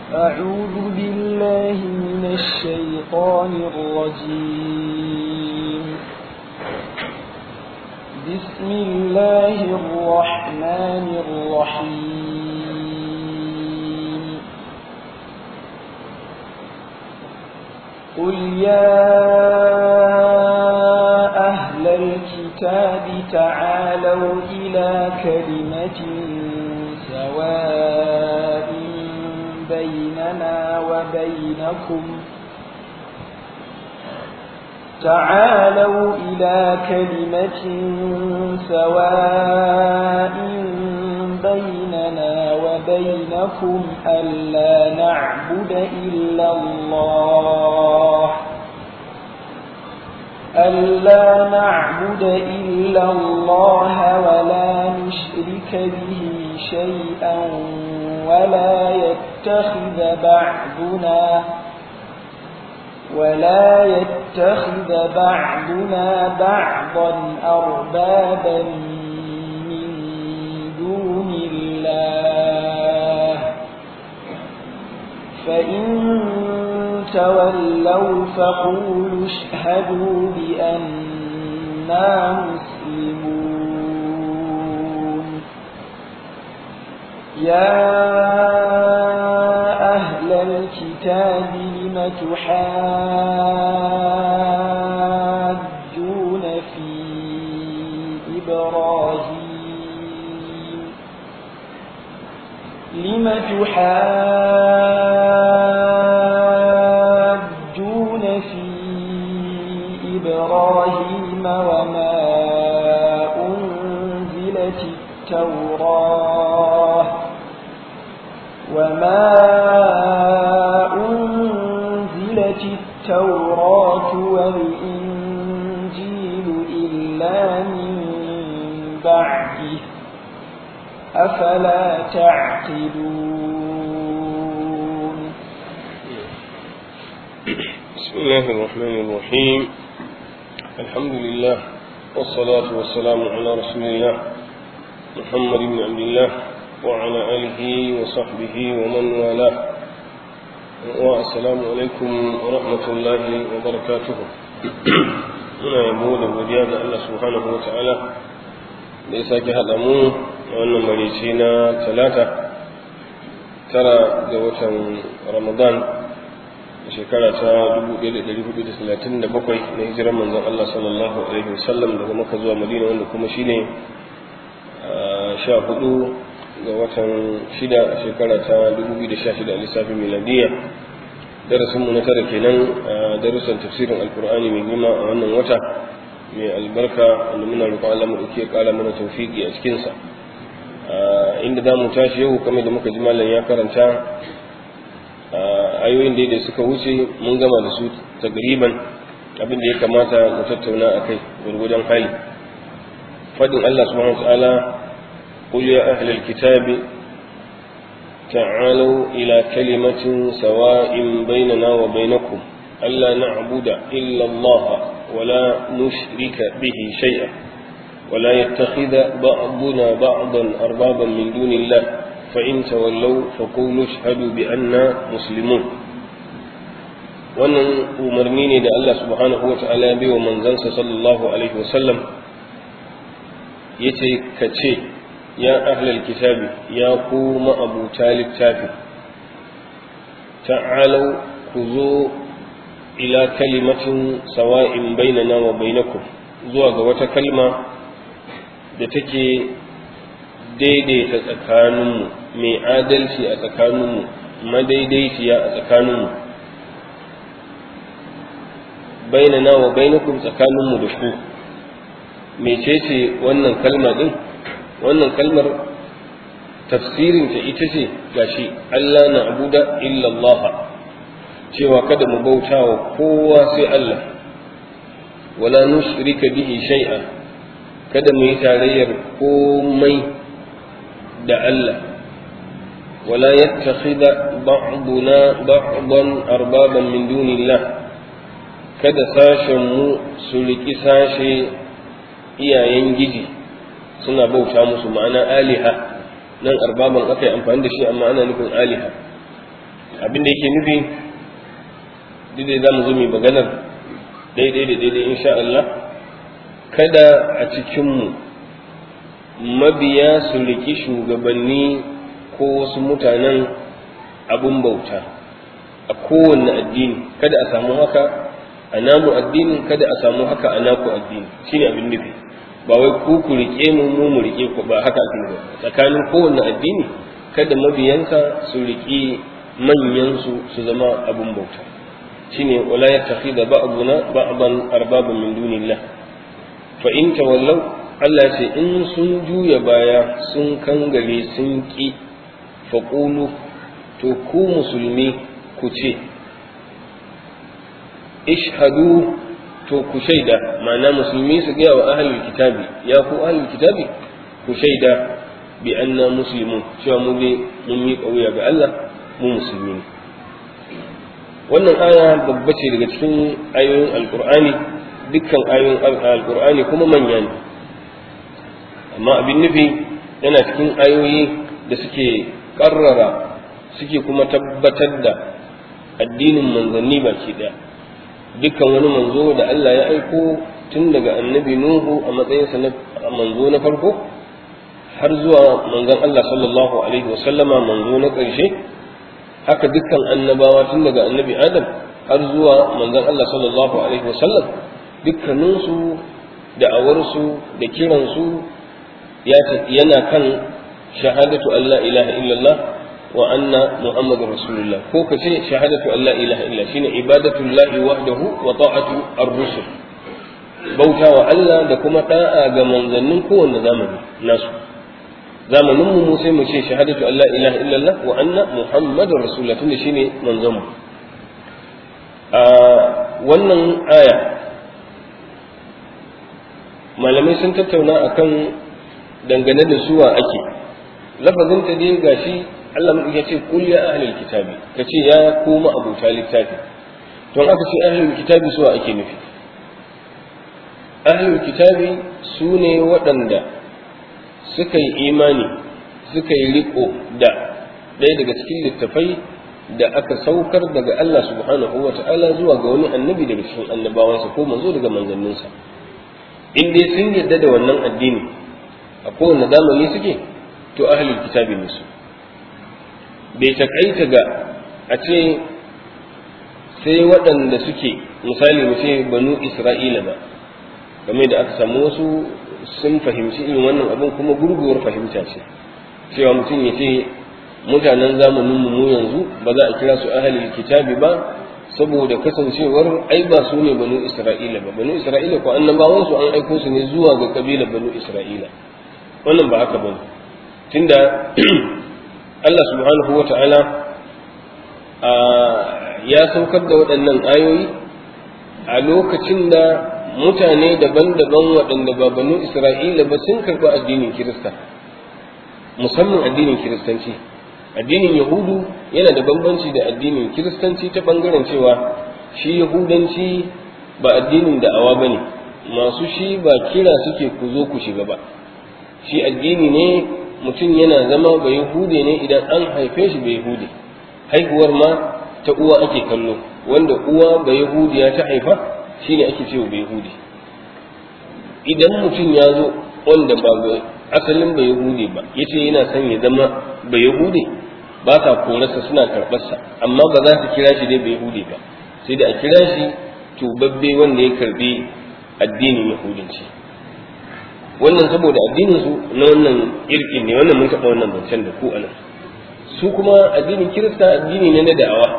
أعوذ بالله من الشيطان الرجيم. بسم الله الرحمن الرحيم. قل يا أهل الكتاب تعالوا إلى كلمة سواء بيننا وبينكم ألا نعبد إلا الله ولا نشرك به شيئا ولا يتخذ بعضنا بعضا أربابا من دون الله فإن تولوا فقولوا اشهدوا بأننا مسلمون. يا أهل الكتاب لم تحاجون في إبراهيم وما أنزلت التوراة والإنجيل إلا من بعده أفلا تعقلون. بسم الله الرحمن الرحيم. الحمد لله والصلاة والسلام على رسول الله محمد بن عبد الله وعلى آله وصحبه ومن والاه. والسلام عليكم ورحمة الله وبركاته. muna yabo da godiya ga Allah subhanahu wa ta'ala da ya sake haɗa mu a wannan marici na talata 9 ga watan Ramadan shekara ta 1437 na hijiran manzon Allah sallallahu alaihi wasallam daga Makka zuwa Madina, wanda kuma shine 14 ga watan 6 a shekara ta 2016 a lissafin miladiyya. Darasinmu na tara kenan a darussan tafsirin alkur'ani mai girma a wannan wata mai albarka, wanda muna roƙon Allah mu dauke ƙara mana tawfiki a cikin sa. Inda za mu tashi yau kamar da muka ji mallan ya karanta ayoyin da suka wuce mun gama da su takriban. Abin da ya kamata mu tattauna akai gurgudan hali fadin Allah subhanahu wa ta'ala qul ya ahlal kitabi تعالوا إلى كلمة سواء بيننا وبينكم ألا نعبد إلا الله ولا نشرك به شيئا ولا يتخذ بعضنا بعضا أربابا من دون الله فإن تولوا فقولوا اشهدوا بأننا مسلمون. wannan umarni ne da Allah subhanahu wa ta'ala ya bai wa manzansa sallallahu alaihi wasallam, yace ka ce ya ahlal kitabi, ya ku ma'abuta littafi, ta'alau ku zo ila kalimatin sawa'in bainana wa bainakum, zuwa ga wata kalma da take daidaita tsakaninmu, mai adalci a tsakaninmu, madaidaiciya a tsakaninmu. Bainana wa bainakum, tsakaninmu da ku. Mecece wannan kalma din? Wannan kalmar tafsirinta ita ce gashi Allah na abuda illallah, cewa kada mu bauta wa kowa sai Allah, wala nushrika bihi shay'a, kada mu yi tarayyar komai da Allah, wala yattakhidha ba'duna ba'dan arbaban min dunillah, kada sashen mu su riki sashe iyayen giji suna bauta musu, ma'ana aliha nan arbaban aka yi amfani da shi amma ana nufin aliha. abin da yake nufi dai za mu zo mai maganar daidai insha Allah, kada a cikinmu mabiya su riki shugabanni ko wasu mutanen abun bauta a kowanne addini, kada a samu haka a namu addinin, kada a samu haka a naku addini, shine abin nufi. Ba wai ku rike mu rike ku, ba haka ake nufi. Tsakanin kowanne addini kada mabiyansa su riki manyan su zama abun bauta, shine wala yattakhidha ba'duna ba'dan arbaban min dunillah. Fa in tawallaw, Allah ya ce in sun juya baya sun kangare sun ki, faqulu, to ku musulmi ku ce ishhadu, to ku shaida, ma'ana musulmi su gaya wa ahlul kitabi, ya ku ahlul kitabi ku shaida bi anna muslimun, cewa mu ne mun yi kauya ga Allah, mu musulmi ne. Wannan aya babba ce daga cikin ayoyin alqur'ani, dukkan ayoyin alqur'ani kuma manya ne, amma abin nufi yana cikin ayoyi da suke karrara, suke kuma tabbatar da addinin manzanni baki daya. Dukkan wani manzo da Allah ya aiko tun daga annabi Nuhu a matsayinsa na manzo na farko har zuwa manzon Allah sallallahu alaihi wasallama manzo na ƙarshe, haka dukkan annabawa tun daga annabi Adam har zuwa manzon Allah sallallahu alaihi wasallam, dukkaninsu da'awarsu da kiransu yana kan shahadatu an la ilaha illallah wa anna muhammadar rasulullah, ko ka ce shahadatu an la ilaha illa, shine ibadatullahi wahdahu wa ta'atu ar-rusul, bauta wa Allah da kuma da'a ga manzannin kowanne zamani nasu. Zamanin mu sai mu ce shahadatu an la ilaha illallah wa anna muhammadar rasulullah, tunda shine manzon mu. A wannan aya malamai sun tattauna akan dangane da suwa ake. Lafazin ta dai gashi Allah ya ce kul ya ahlul kitabi, kace ya kuma abuta littafi. To aka ce ahlul kitabi suwa ake nufi? Ahlul kitabi sune waɗanda suka yi imani, suka yi riko da ɗaya daga cikin littafai da aka saukar daga Allah subhanahu wa ta'ala zuwa ga wani annabi daga cikin annabawansa ko manzo daga manzanninsa. In dai sun yarda da wannan addini a kowane zamani suke, to ahlul kitabi ne su. Bai takaita ga a ce sai waɗanda suke misali mu ce banu Isra'ila ba, game da aka samu wasu sun fahimci irin wannan abin kuma gurguwar fahimta ce, cewa mutum ya ce mutanen zamanin mu yanzu ba za a kira su ahlul kitabi ba saboda kasancewar ai ba su ne banu Isra'ila ba. Banu Isra'ila ko annabawan su an aiko su ne zuwa ga kabilar banu Isra'ila. Wannan ba haka bane, tunda Allah subhanahu wa ta'ala ya saukar da waɗannan ayoyi a lokacin da mutane daban-daban waɗanda ba banu Isra'ila ba sun karɓi addinin Kirista, musamman addinin Kiristanci. Addinin Yahudu yana da bambanci da addinin Kiristanci ta ɓangaren cewa shi Yahudanci ba addinin da'awa ba ne, masu shi ba kira suke ku zo ku shiga ba. Shi addini ne mutum yana zama ba Yahude ne idan an haife shi ba Yahude, haihuwar ma ta uwa ake kallo, wanda uwa ba Yahudiya ta haifa shine ake cewa ba Yahudi. Idan mutum ya zo wanda ba asalin ba Yahudi ba yace yana son ya zama ba Yahudi, ba sa korarsa suna karɓarsa, amma ba za su kira shi dai ba Yahudi ba, sai da a kira shi tubabbe wanda ya karbi addinin Yahudanci. Wannan saboda addinin su na wannan irkin ne, wannan mun taɓa wannan zancen da ku anan. Su kuma addinin Kirista addini ne na da'awa,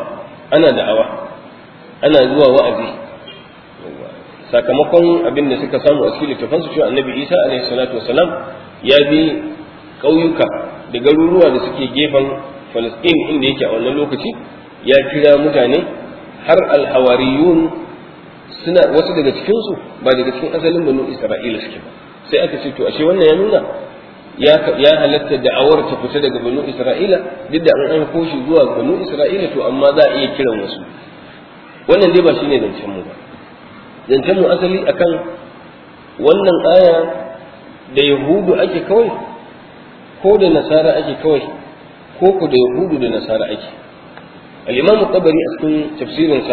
ana zuwa wa'azi. Sakamakon abin da suka samu a cikin littafan su cewa Annabi Isa alaihi salatu wasalam ya bi ƙauyuka da garuruwa da suke gefen Falasɗin inda yake a wannan lokaci, ya kira mutane har alhawariyun suna wasu daga cikin su ba daga cikin asalin banu Isra'ila suke ba. Sai aka ce to ashe wannan ya nuna ya halatta da'awar ta fita daga banu Isra'ila, duk da an aiko shi zuwa banu Isra'ila, to amma za a iya kiran wasu. Wannan dai ba shine zancen mu ba. Zancen mu asali akan wannan aya da Yahudu ake kawai ko da Nasara ake kawai, ko ku da Yahudu da Nasara ake. al-imam tabari a cikin tafsirinsa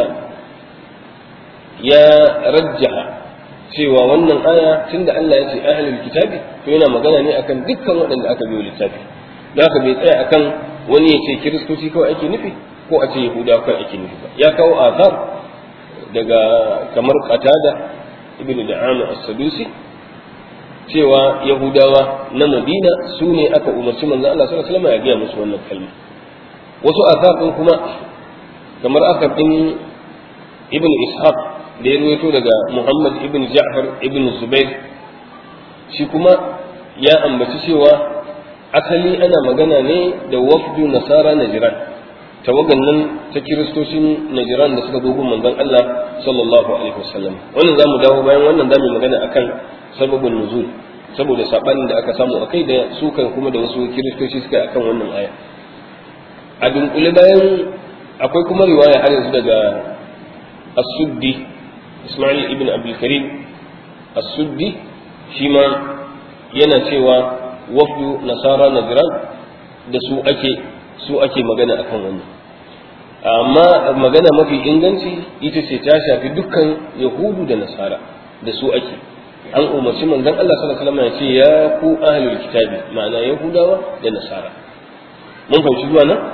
ya rajjaha cewa wannan aya tunda Allah ya ce ahlul kitabi to yana magana ne akan dukkan waɗanda aka biyo littafi da haka bai tsaya akan wani ya ce kiristoci kawai ake nufi ko a ce yahudawa kawai ake nufi ba ya kawo azar daga kamar qatada ibnu da'ama as-sadusi cewa yahudawa na madina su ne aka umarci manzon Allah sallallahu alaihi wasallam ya gaya musu wannan kalma wasu azar din kuma kamar aka din ibn ishaq da ya ruwaito daga muhammad ibn ja'far ibn zubair shi kuma ya ambaci cewa asali ana magana ne da wafdu nasara najran tawagan nan ta kiristocin najran da suka zo gun manzon Allah sallallahu alaihi wasallam wannan zamu dawo bayan wannan zamu magana akan sababin nuzul saboda sabanin da aka samu akai da su kan kuma da wasu kiristoci suka akan wannan aya a dunkule bayan akwai kuma riwaya har yanzu daga as-suddi isma'il ibn abdul karim as-suddi shi ma yana cewa wafdu nasara najran da su ake magana akan wannan amma magana mafi inganci ita ce ta shafi dukkan yahudu da nasara da su ake an umarci manzon Allah sallallahu alaihi wasallam ya ce ya ku ahlul kitabi ma'ana yahudawa da nasara mun fahimci zuwa nan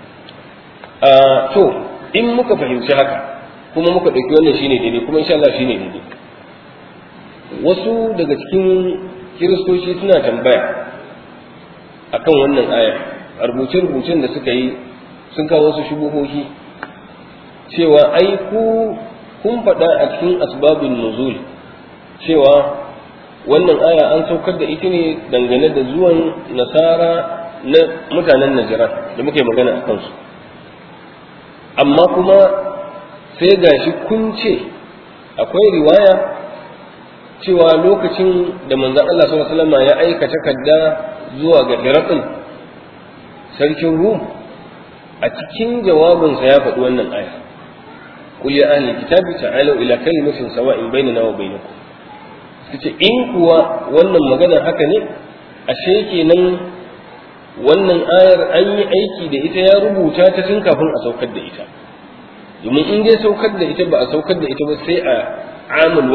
to in muka fahimci haka kuma muka dauki wannan shine daidai kuma insha Allah shine daidai wasu daga cikin kiristoci suna tambaya akan wannan aya rubuce-rubucen da suka yi sun kawo wasu shubuhohi cewa ai kun faɗa a cikin asbabun nuzul cewa wannan aya an saukar da ita ne dangane da zuwan nasara na mutanen najran da muke magana a kansu amma kuma sai gashi kun ce akwai riwaya cewa lokacin da manzon Allah sallallahu alaihi wasallam ya aika takarda zuwa ga Hiraqil sarkin Rum a cikin jawabinsa ya faɗi wannan aya qul ya ahli kitabi ta'alu ila kalimatin sawa'in bainana wa bainakum kace in kuwa wannan magana haka ne ashe kenan wannan ayar an yi aiki da ita ya rubuta ta tun kafin a saukar da ita domin in dai saukar da ita ba a saukar da ita ba sai a amul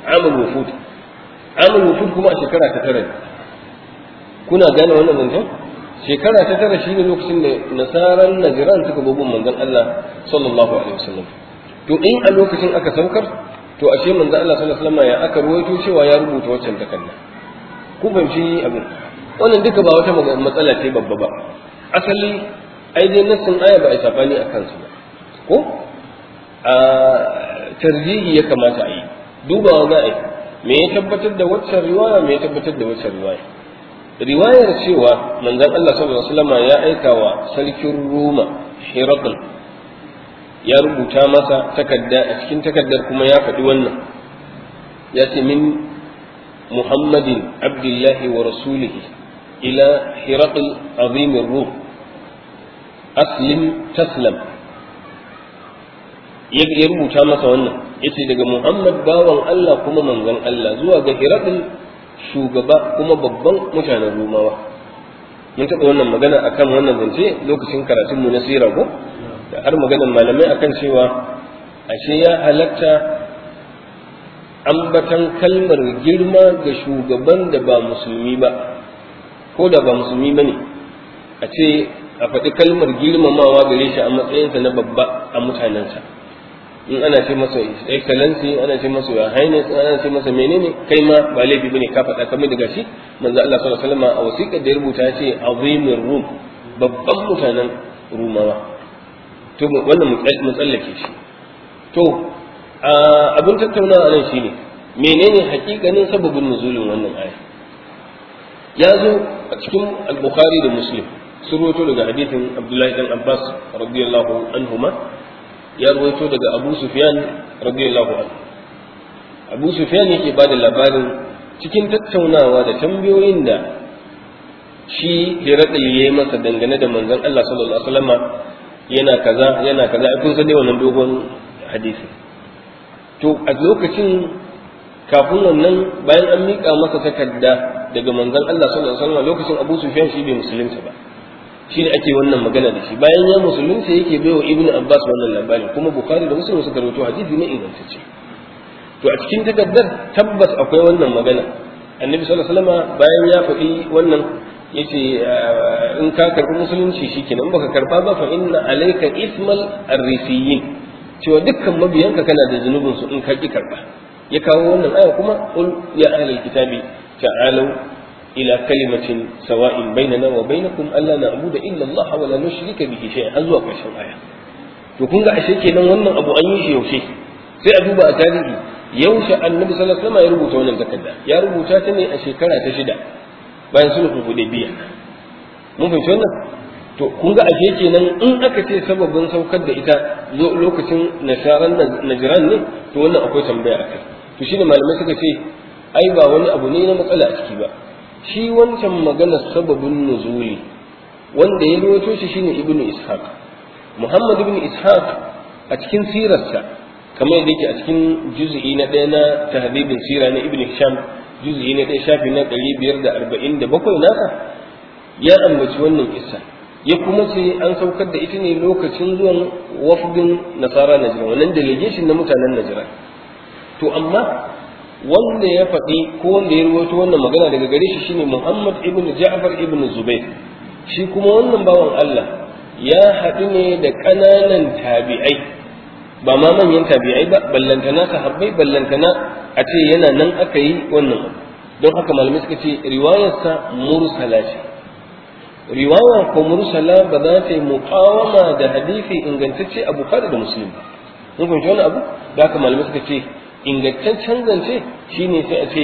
wufud kuma a shekara ta tara kuna gane wannan manzon shekara ta tara shine lokacin da nasaran najran suka bugun manzon Allah sallallahu alaihi wasallam to in a lokacin aka saukar to ashe manzon Allah sallallahu alaihi wasallam ya aka ruwaito cewa ya rubuta waccan takarda ku fahimci abin wannan duka ba wata matsala ce babba ba asali ai dai nassin aya ba a safani a kansu ba ko a tarjihi ya kamata a yi dubawa za a yi me ya tabbatar da waccan riwaya me ya tabbatar da waccan riwaya riwayar cewa manzon Allah sallallahu alaihi wasallam ya aika wa sarkin Roma Hiraql ya rubuta masa takarda a cikin takardar kuma ya faɗi wannan ya ce min Muhammadin Abdullahi wa rasulihi ila Hiraql azim Rum aslim taslam ya rubuta masa wannan yace daga Muhammad bawan Allah kuma manzon Allah zuwa ga Hiraql shugaba kuma babban mutanen Rumawa mun taɓa wannan magana akan wannan zance lokacin karatun mu na sira ko da har maganar malamai akan cewa ashe ya halatta ambatan kalmar girma ga shugaban da ba musulmi ba ko da ba musulmi bane a ce a faɗi kalmar girmamawa gare shi a matsayinsa na babba a mutanensa in ana ce masa excellency ana ce masa your highness ana ce masa menene kai ma ba laifi bane ka faɗa kamar daga shi manzo Allah sallallahu alaihi wasallam a wasiƙar da ya rubuta ya ce azimir rum babban mutanen rumawa to wannan mu tsallake shi to abin tattaunawa nan shine menene hakikanin sababin nuzulin wannan aya ya zo a cikin al-bukhari da muslim sun rawaito daga hadithin abdullahi dan abbas radiyallahu anhuma ya rawaito daga abu sufyan radiyallahu anhu abu sufyan yake bada labarin cikin tattaunawa da tambayoyin da shi Hiraql yayi masa dangane da manzon Allah sallallahu alaihi wasallam yana kaza kun san dai wannan dogon hadisi to a lokacin kafin wannan bayan an miƙa masa takarda daga manzon Allah sallallahu alaihi wasallam lokacin Abu Sufyan shi bai musulunta ba shine ake wannan magana da shi bayan ya musulunta yake baiwa ibnu abbas wannan labari kuma bukhari da muslim suka rawaito hadisi ne ingantacce to a cikin takaddar tabbas akwai wannan magana annabi sallallahu alaihi wasallam bayan ya faɗi wannan yace in ka karbi musulunci shikenan in baka karba ba fa inna alayka ismal ar-risiyin cewa dukkan mabiyanka kana da zunubin su in ka ki karba ya kawo wannan aya kuma qul ya ahlal kitabi ta'alu ila kalimatin sawa'in bainana wa bainakum alla na'budu illa Allah wa la nushrika bihi shay'an har zuwa ƙarshen aya to kun ga ashe kenan wannan abu an yi shi yaushe sai a duba a tarihi yaushe annabi sallallahu alaihi wasallam ya rubuta wannan takarda ya rubuta ta ne a shekara ta 6 bayan sulhul hudaybiyah mun fahimci wannan to kun ga ashe kenan in aka ce sababin saukar da ita lokacin nasaran najran ne to wannan akwai tambaya akai to shine malamai suka ce ai ba wani abu ne na matsala a ciki ba shi wancan maganar sababin nuzuli wanda ya rawaito shi shine ibnu ishaq muhammad ibn ishaq a cikin sirarsa kamar yadda yake a cikin juz'i na 1 na tahdhibin sira na ibnu hisham juz'i na 1 shafi na 547 nasa ya ambaci wannan kissa ya kuma ce an saukar da ita ne lokacin zuwan wafdin nasara najran wannan delegation na mutanen najran to amma wanda ya faɗi ko wanda ya rawaito wannan magana daga gare shi shine Muhammad ibn Ja'far ibn Zubair shi kuma wannan bawan Allah ya haɗu ne da ƙananan tabi'ai ba ma manyan tabi'ai ba ballantana sahabbai ballantana a ce yana nan aka yi wannan abu don haka malamai suka ce riwayarsa mursala ce riwaya ko mursala ba za ta yi muqawama da hadisi ingantacce a Bukhari da Muslim ba mun fahimci wannan abu da haka malamai suka ce ingantaccen zance shine sai a ce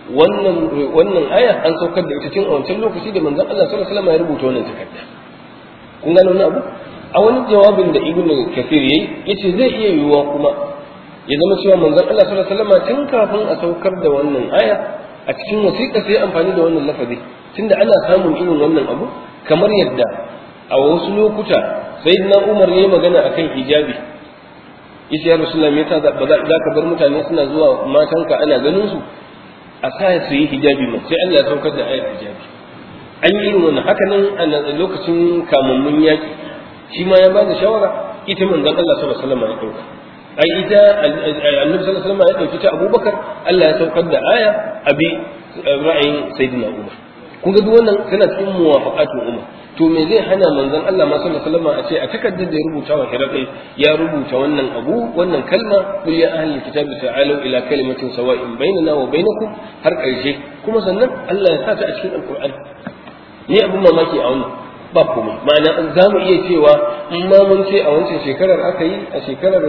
wannan aya an saukar da ita cikin a wancan lokaci da manzon Allah sallallahu alaihi wasallam ya rubuta wannan takarda kun gano wannan abu a wani jawabin da Ibn Kathir yace zai iya yiwuwa kuma ya zama cewa manzon Allah sallallahu alaihi wasallam tun kafin a saukar da wannan aya a cikin wasiƙa sai amfani da wannan lafazi tunda ana samun irin wannan abu kamar yadda a wasu lokuta sayyidina Umar yayi magana akan hijabi yace ya Rasulullah me yasa ba za ka bar mutane suna zuwa matanka ana ganin su a sa su yi hijabi ma sai Allah ya saukar da ayar hijabi an yi irin wannan haka nan a lokacin kamammun yaki shi ma ya ba da shawara ita manzon Allah sallallahu alaihi wasallam ya dauka ai ita annabi sallallahu alaihi wasallam ya dauki ta Abubakar Allah ya saukar da aya abi ra'ayin sayyidina Umar kun ga duk wannan tana cikin muwafaqatul umma to me zai hana manzon Allah ma sallallahu alaihi wasallam a ce a takaddar da ya rubuta wa Hirakai ya rubuta wannan abu wannan kalma qul ya ahli kitabi ta'alu ila kalimatin sawa'in bainana wa bainakum har karshe kuma sannan Allah ya sa ta a cikin alqur'ani ni abun mamaki a wannan ba komai ma'ana za mu iya cewa in ma mun ce a wancan shekarar aka yi a shekarar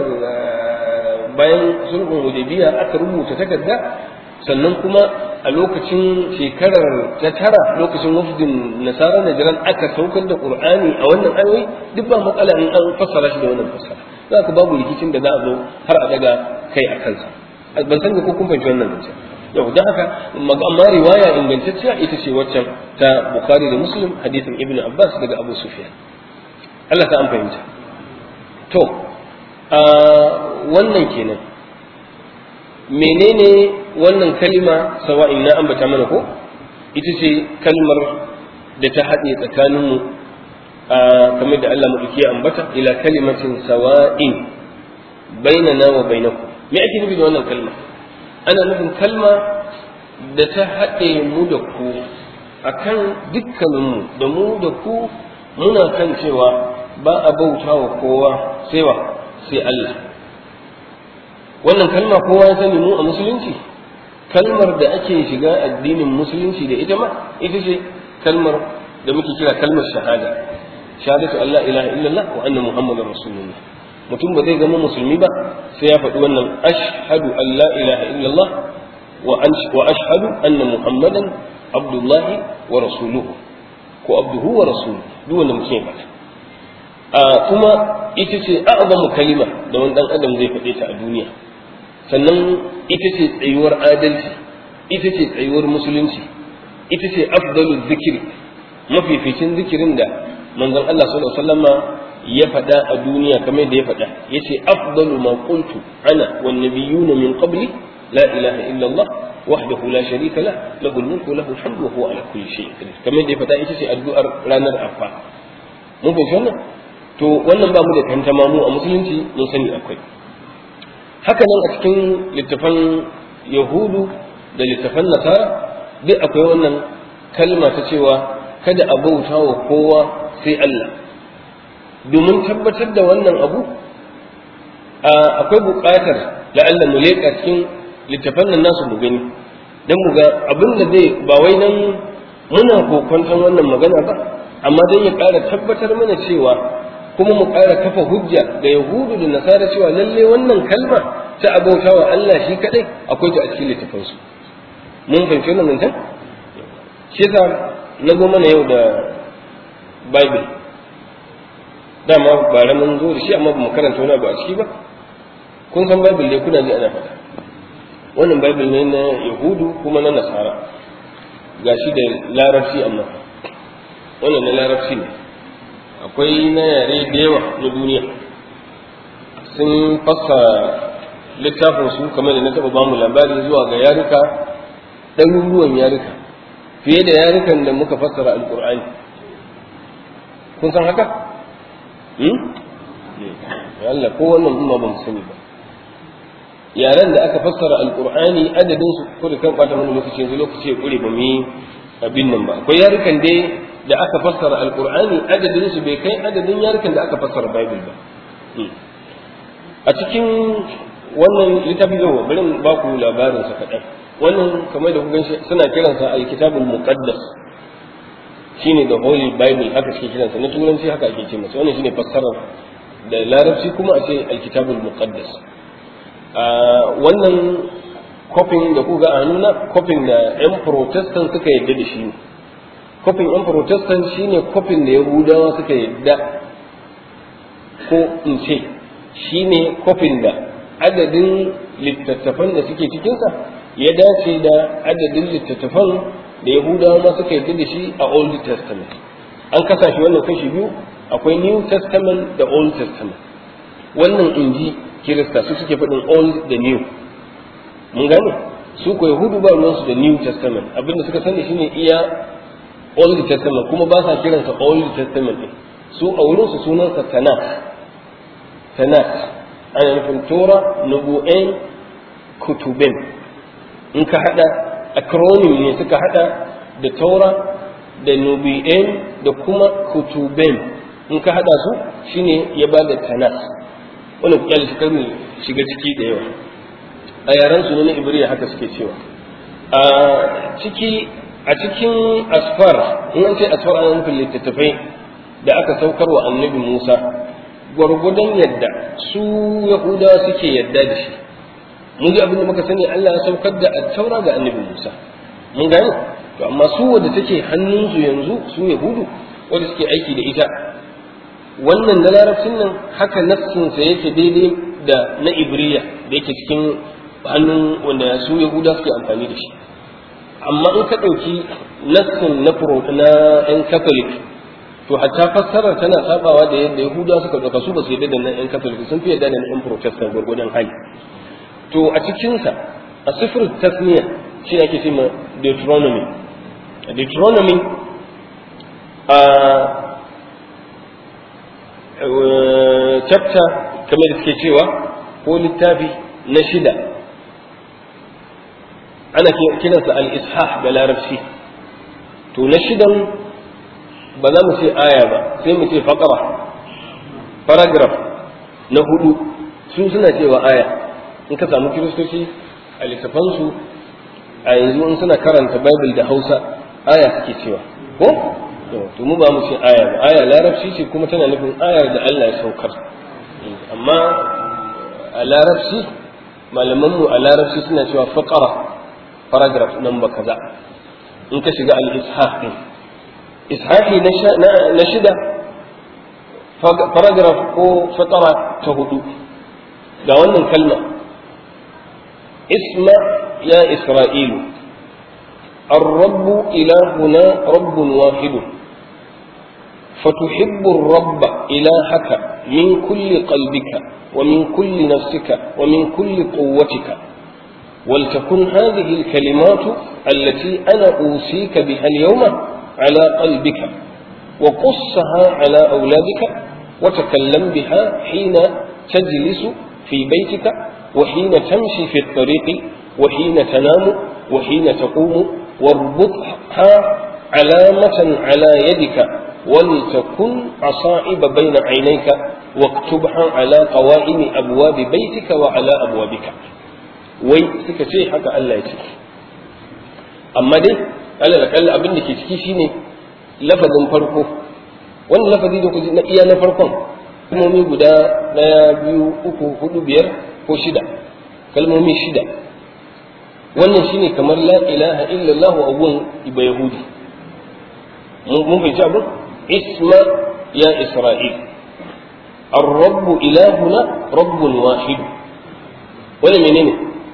bayan sulhun hudaybiya aka rubuta takarda sannan kuma a lokacin shekarar ta tara lokacin wafdin nasara najran aka saukar da qur'ani a wannan ayoyi duk ba matsala in an fassara shi da wannan fassara za ka babu rikicin da za a zo har a daga kai a kansa ban san ko kun fahimci wannan zance yau da haka amma riwaya ingantacciya ita ce waccan ta bukhari da muslim hadisin ibnu abbas daga abu sufyan Allah ta an fahimta to wannan kenan menene wannan kalima sawa'in na ambata mana ko ita ce kalmar da ta haɗe tsakaninmu kamar da Allah maɗauki ya ambata ila kalimatin sawa'in bainana wa bainakum me ake nufi da wannan kalma ana nufin kalma da ta haɗe mu da ku akan dukkaninmu da mu da ku muna kan cewa ba a bauta wa kowa sai Allah wannan kalma kowa ya sani mu a musulunci kalmar da ake shiga addinin musulunci da ita ma ita ce kalmar da muke kira kalmar shahada shahadatu Allah ilaha illallah wa anna muhammadar rasulullah mutum ba zai zama musulmi ba sai ya faɗi wannan ashhadu an la ilaha illallah wa ashhadu anna muhammadan abdullahi wa rasuluhu ko abduhu wa rasuluhu duk wanda mutum ya faɗa kuma ita ce a'zamu kalima da wani dan adam zai faɗe ta a duniya sannan ita ce tsayuwar adalci ita ce tsayuwar musulunci ita ce afdalu zikiri mafificin zikirin da manzon Allah sallallahu alaihi wasallama ya faɗa a duniya kamar da ya faɗa yace afdalu ma qultu ana wan nabiyyuna min qabli la ilaha illa Allah wahdahu la sharika lah lahu al-mulku wa lahu al-hamdu wa huwa ala kulli shay'in qadir kamar da ya faɗa ita ce addu'ar ranar arfa mun fahimci wannan to wannan ba mu da tantama mu a musulunci mun sani akwai haka nan a cikin littafan yahudu da littafan nasara duk akwai wannan kalma ta cewa kada a bauta wa kowa sai Allah domin tabbatar da wannan abu akwai buƙatar la'alla mu leƙa cikin littafan nan nasu mu gani dan mu ga abin da zai ba wai nan muna kokonton wannan magana ba amma dan ya ƙara tabbatar mana cewa kuma mu ƙara kafa hujja ga yahudu da nasara cewa lalle wannan kalma ta abauta wa Allah shi kadai akwai ta a cikin littafansu mun fahimci wannan nan shi yasa na zo mana yau da bible dama ba mun zo da shi amma ba mu karanta wani abu a ciki ba kun san bible dai kuna ji ana faɗa wannan bible ne na yahudu kuma na nasara gashi da larabci amma wannan na larabci ne akwai na yare da yawa na duniya sun fassara littafin su kamar da na taɓa bamu labari zuwa ga yaruka ɗaruruwan yaruka fiye da yarukan da muka fassara alƙur'ani kun san haka? Allah ko wannan umma ba mu sani ba yaren da aka fassara alƙur'ani adadin su ko da kan ɓata mana lokaci yanzu lokaci ya ƙure ba mu yi abin nan ba akwai yarukan dai da aka fassara alƙur'ani adadin su bai kai adadin yarukan da aka fassara bible ba a cikin wannan littafi zai bari ba ku labarin sa kaɗan wannan kamar da kuka suna kiransa alkitabul muqaddas shine the holy bible haka suke kiransa na turanci haka ake ce masa wannan shine fassarar da larabci kuma a ce alkitabul muqaddas wannan kofin da kuka a nuna kofin da yan protestant suka yadda da shi kofin yan protestant shine kofin da yahudawa suka yadda ko in ce shine kofin da adadin littattafan da suke cikinsa ya dace da adadin littattafan da yahudawa ma suka yarda da shi a old testament an kasa shi wannan kashi biyu akwai new testament da old testament wannan inji kirista su suke faɗin old da new mun gane su ko yahudu ba ruwansu da new testament abinda suka sani shine iya old testament kuma ba sa kiransa old testament din su a wurinsu sunansa tanakh ana nufin tora nubu'in kutubin in ka hada acronym ne suka hada da tora da nubu'in da kuma kutubin in ka hada su shine ya ba da tanakh wannan kiyali shi kan shiga ciki da yawa a yaran su ne na ibriya haka suke cewa a cikin asfar in an ce asfar ana nufin littattafai da aka saukar wa annabi Musa gwargwadon yadda su yahudawa suke yadda da shi mun ji abin da muka sani Allah ya saukar da at-taura ga annabi Musa mun gane to amma su wanda take hannunsu yanzu su yahudu wanda suke aiki da ita wannan na larabcin nan haka nassin sa yake daidai da na ibriya da yake cikin hannun wanda su yahuda suke amfani da shi amma in ka ɗauki nassin na yan catholic to hatta fassarar tana sabawa da yadda yahudawa suka ɗauka su ba su yadda da nan yan catholic sun fi yadda da yan protestant gwargwadon hali to a cikinsa a sifir tasniya shi ake ce ma deuteronomy a chapter kamar da suke cewa ko littafi na 6 ana kiransa al-ishah da larabci to na 6 ba za mu ce aya ba sai mu ce faqara paragraph na 4 su suna cewa aya in ka samu kiristoci a littafansu a yanzu in suna karanta bible da hausa aya suke cewa ko to mu ba mu ce aya ba aya larabci ce kuma tana nufin ayar da Allah ya saukar amma a larabci malamanmu a larabci suna cewa faqara paragraph number kaza in ka shiga al-ishah ishahi na 6 paragraph ko faqara ta 4 ga wannan kalma اسمع يا إسرائيل الرب إلهنا رب واحد فتحب الرب إلهك من كل قلبك ومن كل نفسك ومن كل قوتك ولتكن هذه الكلمات التي أنا أوصيك بها اليوم على قلبك وقصها على أولادك وتكلم بها حين تجلس في بيتك وحين تمشي في الطريق وحين تنام وحين تقوم واربطها علامة على يدك ولتكن عصائب بين عينيك واكتبها على قوائم أبواب بيتك وعلى أبوابك وي سكتي حتى ألا يتي أما دي ألا لك ألا أبنك يتكي لفظ فرقه وأن لفظي دوك إيا نفرقه kalmomi guda ɗaya biyu uku hudu biyar ko shida kalmomi shida wannan shine kamar la ilaha illallah a gun iba yahudi mun fahimci abin isma ya isra'il ar-rabbu ilahuna rabbun wahid wani menene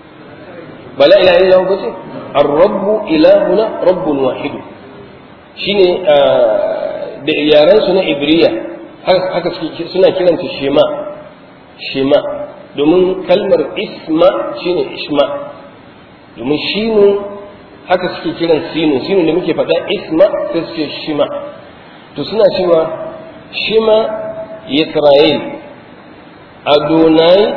ba la ilaha illallah ba ce ar-rabbu ilahuna rabbun wahid shine da yaran su na ibriya haka suna kiranta shema domin kalmar isma shine ishma domin shinu haka suke kiran sinu da muke faɗa isma sai suke shima to suna cewa shima yisra'il adonai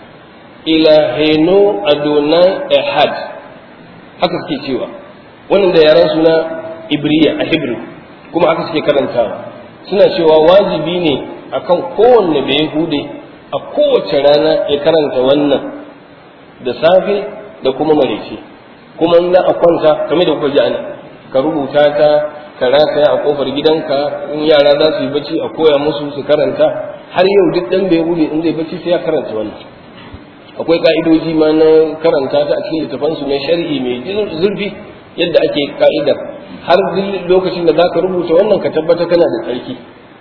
ilaheno adonai ehad haka suke cewa wannan da yaran suna ibriya a hebrew kuma haka suke karantawa suna cewa wajibi ne akan kowanne da yahude a kowace rana ya karanta wannan da safe da kuma maraice kuma in za a kwanta kamar da kuka ji ana ka rubuta ta ka rataya a kofar gidanka in yara za su yi bacci a koya musu su karanta har yau duk dan da yahude in zai bacci sai ya karanta wannan akwai ka'idoji ma na karanta ta a cikin littafansu mai sharhi mai zurfi yadda ake ka'idar har lokacin da zaka rubuta wannan ka tabbata kana da tsarki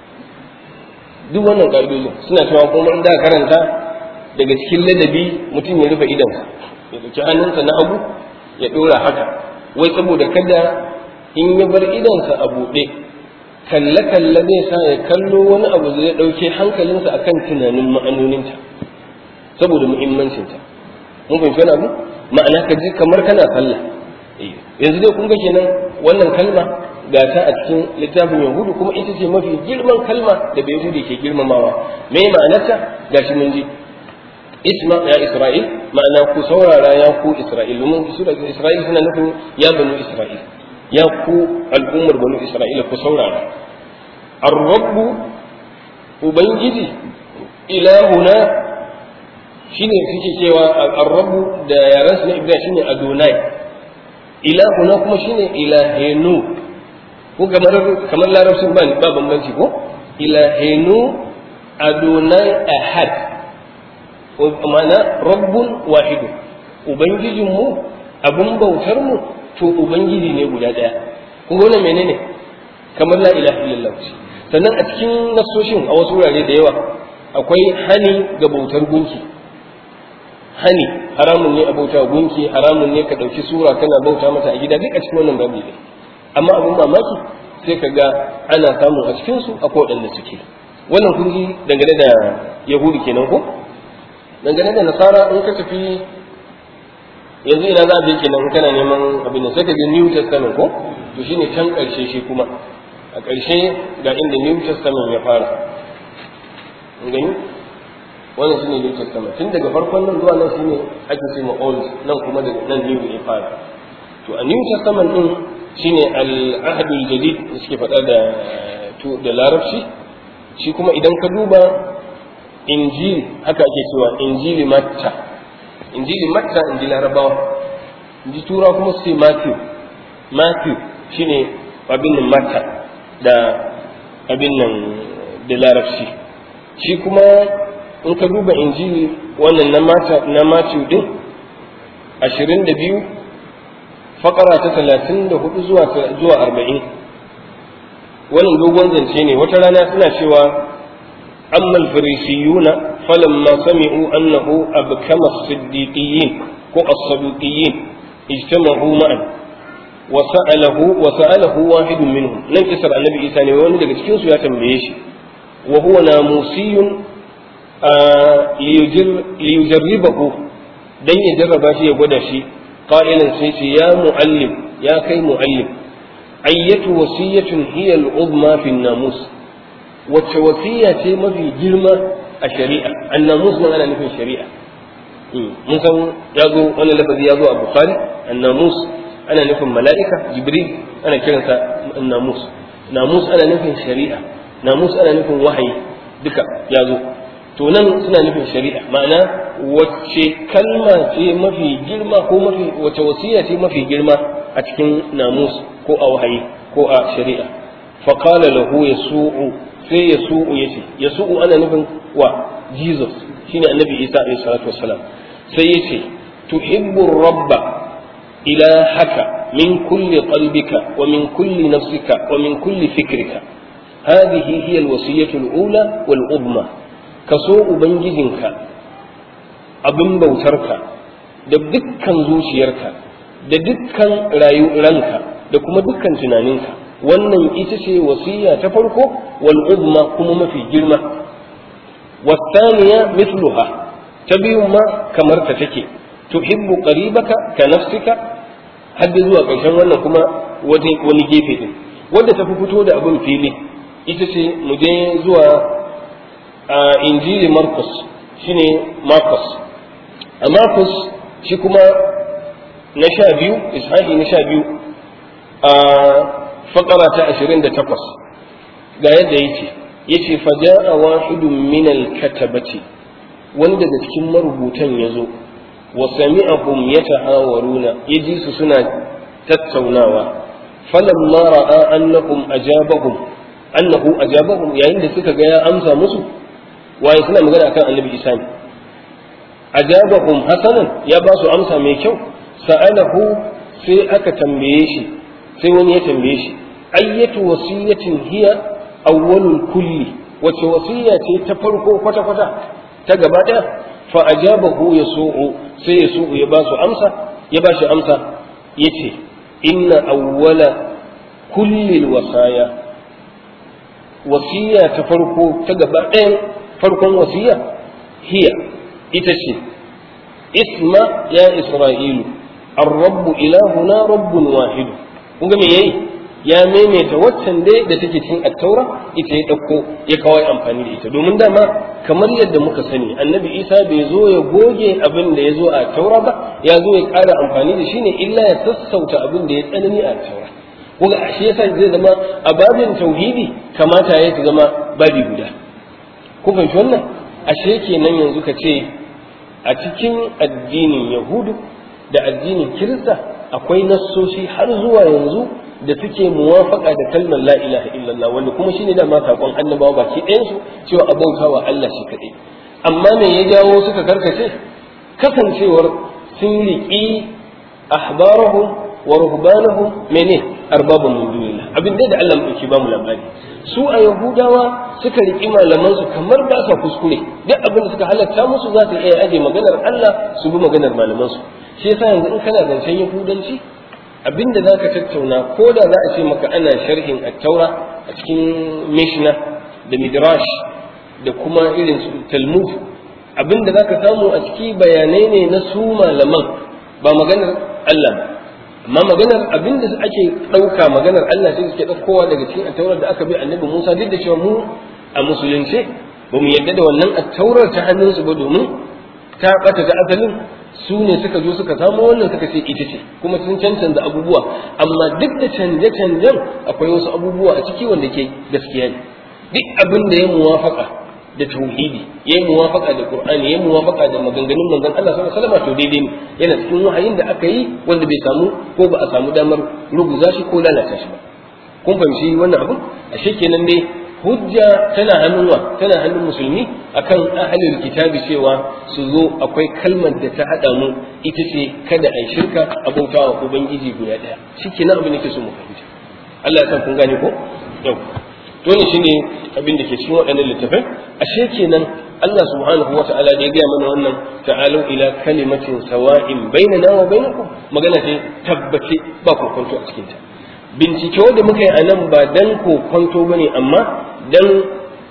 duk wannan ka'idojin suna cewa kuma in da karanta daga cikin ladabi mutum ya rufe idansa ya dauki hannunsa na hagu ya dora haka wai saboda kada in ya bar idansa a buɗe kalle zai sa ya kallo wani abu zai ɗauke hankalinsa akan tunanin ma'anoninta saboda muhimmancinta mun fahimci wani abu ma'ana ka ji kamar kana sallah yanzu dai kun ga kenan wannan kalma ga ta a cikin littafin yahudu kuma ita ce mafi girman kalma da bai yahudi ke girmamawa me ma'anarta gashi mun ji isma ya isra'il ma'ana ku saurara ya ku isra'il domin isra'il suna nufin ya banu isra'il ya ku al'ummar banu isra'ila ku saurara ar-rabbu ubangiji ilahuna shine suke cewa ar-rabbu da yaran na ibrahim shine adonai ilahuna kuma shine ilahenu ko kamar larabcin ba bambanci ko ilahenu adonai ahad ma'ana rabbun wahidu ubangijinmu abun bautar mu to ubangiji ne guda daya kun gona menene kamar la ilaha illallah sannan a cikin nasoshin a wasu wurare da yawa akwai hani ga bautar gunki hani haramun ne a bauta gunki haramun ne ka dauki sura kana bauta mata a gida duk a cikin wannan babu ne amma abun mamaki sai ka ga ana samun a cikin su akwai wadanda suke wannan kun ji dangane da yahudi kenan ko dangane da nasara in ka tafi yanzu ina za a je kenan kana neman abin da sai ka ga new testament ko to shine can karshe shi kuma a karshe ga inda new testament ya fara gani wannan shine new testament tun daga farkon nan zuwa nan shine ake cewa old nan kuma daga nan new ya fara to a new testament din shine al-ahd al-jadid da suke faɗa da larabci shi kuma idan ka duba injil haka ake cewa injili matta injili larabawa inji tura kuma sai matthew shine abin nan matta da abin nan da larabci shi kuma in ka duba injili wannan na matthew din 22 fakara ta 34 zuwa 40 wannan dogon zance ne wata rana suna cewa أما الفريسيون فلما سمعوا أنه أبكم الصديقيين الصدوقيين اجتمعوا معا وسأله واحد منهم لن كسر النبي إيسا نيوان دقى تكين سويا تنبيش وهو ناموسي ليجربه دين يجرب شيء يقول شيء قائلا سيسي يا معلم يا كي معلم ayyatu wasiyatin hiya al-uzma fi an-namus wacce wasiya ce mafi girma a shari'a an-namus nan ana nufin shari'a mun san ya zo wannan lafazi ya zo a bukhari an-namus ana nufin mala'ika jibril ana kiransa an-namus namus ana nufin shari'a namus ana nufin wahayi duka ya zo to nan suna nufin shari'a ma'ana wacce kalma ce mafi girma ko wacce wasiya ce mafi girma a cikin namus ko a wahayi ko a shari'a fa qala lahu yasu'u sai yasu'u yace yasu'u ana nufin wa Jesus shine annabi Isa alayhi salatu wassalam sai yace tuhibbu rabba ilahaka min kulli qalbika wa min kulli nafsika wa min kulli fikrika هذه هي الوصية الأولى والعظمى كسو أبنجزنك أبن بوترك da dukkan zuciyarka da dukkan ranka da kuma dukkan tunaninka wannan ita ce wasiya ta farko wal uzma kuma mafi girma wasaniya mithluha ta biyun ma kamar ta take tuhibbu qaribaka ka nafsika hadda zuwa ƙarshen wannan kuma wani gefe din wanda ta fi fito da abin fili ita ce mu je zuwa a injili Markus shine Markus a Markus shi kuma na 12 ishahi na 12 a fakara ta 28 ga yadda yace faja'a wahidun min al-katabati wanda daga cikin marubutan yazo wa sami'ahum yatahawaruna yaji su suna tattaunawa falamma ra'a annahum annahu ajabahum yayin da suka ga ya amsa musu waye suna magana akan annabi Isa ne ajabahum hasanan ya ba su amsa mai kyau sa'alahu sai aka tambaye shi sai wani ya tambaye shi ayyatu wasiyatin hiya awwalul kulli wace wasiya ce ta farko kwata kwata ta gaba daya fa ajabahu yasu'u sai yasu'u ya ba su amsa ya ba shi amsa yace inna awwala kulli wasaya wasiya ta farko ta gaba ɗayan farkon wasiya hiya ita ce isma ya isra'ilu ar-rabbu ilahuna rabbun wahid kun ga me yayi ya maimaita waccan dai da take cikin at-taura ita ya dauko ya kawai amfani da ita domin dama kamar yadda muka sani annabi Isa bai zo ya goge abin da ya zo a taura ba ya zo ya ƙara amfani da shi ne illa ya sassauta abin da ya tsanani a taura kuma shi yasa zai zama a babin tauhidi kamata ya zama babi guda ku fahimci wannan ashe kenan yanzu ka ce a cikin addinin yahudu da addinin kirista akwai nassoshi har zuwa yanzu da suke muwafaka da kalmar la ilaha illallah wanda kuma shine da ma sakon annabawa baki ɗayan su cewa abautawa Allah shi kadai amma me ya jawo suka karkace kasancewar sun riƙi ahbarahum wa ruhbanahum mene arbabun min dunillah abin da Allah mu ba mu labari su a yahudawa suka riƙi malaman su kamar ba sa kuskure duk abin da suka halatta musu za su iya aje maganar Allah su bi maganar malaman su shi yasa yanzu in kana zancen yahudanci abinda za ka tattauna ko da za a ce maka ana sharhin at-taura a cikin mishna da midrash da kuma irin su talmud abinda za ka samu a ciki bayanai ne na su malaman ba maganar Allah ba amma maganar abinda ake ɗauka maganar Allah sai suke ɗaukowa daga cikin at-taura da aka bi annabi Musa duk da cewa mu a musulunce ba mu yarda da wannan at-taurar ta hannunsu ba domin ta ɓata ta asalin su ne suka zo suka samu wannan suka ce ita ce kuma sun cancanta abubuwa amma duk da canje-canjen akwai wasu abubuwa a ciki wanda ke gaskiya ne duk abin da ya muwafaka da tauhidi ya muwafaka da qur'ani ya muwafaka da maganganun manzon Allah sallallahu alaihi wasallam to daidai ne yana cikin wahayin da aka yi wanda bai samu ko ba a samu damar ruguza shi ko lalata shi ba kun fahimci wannan abin ashe kenan dai hujja tana hannun musulmi akan ahlul kitabi cewa su zo akwai kalmar da ta hada mu ita ce kada a shirka abautawa ubangiji guda daya shikenan abin da ke so mu fahimta Allah ya san kun gane ko yau to ne shine abin da ke cikin waɗannan littafai ashe kenan Allah subhanahu wata'ala da ya gaya mana wannan ta'alu ila kalimatin sawa'in bainana wa bainakum magana ce tabbace ba kokonto a cikin ta bincike wanda muka yi a nan ba dan kokonto bane amma dan